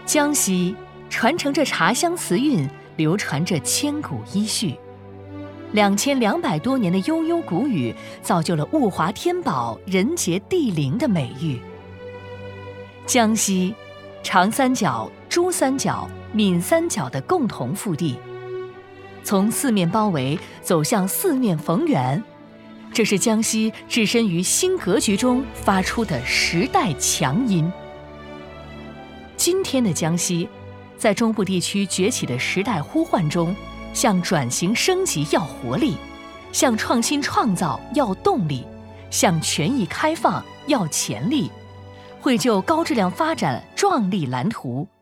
江西传承着茶香瓷韵，流传着千古依序，2200多年的悠悠古语，造就了物华天宝、人杰地灵的美誉。江西，长三角、珠三角、闽三角的共同腹地，从四面包围走向四面逢源，这是江西置身于新格局中发出的时代强音。今天的江西，在中部地区崛起的时代呼唤中，向转型升级要活力，向创新创造要动力，向权益开放要潜力，绘就高质量发展壮丽蓝图，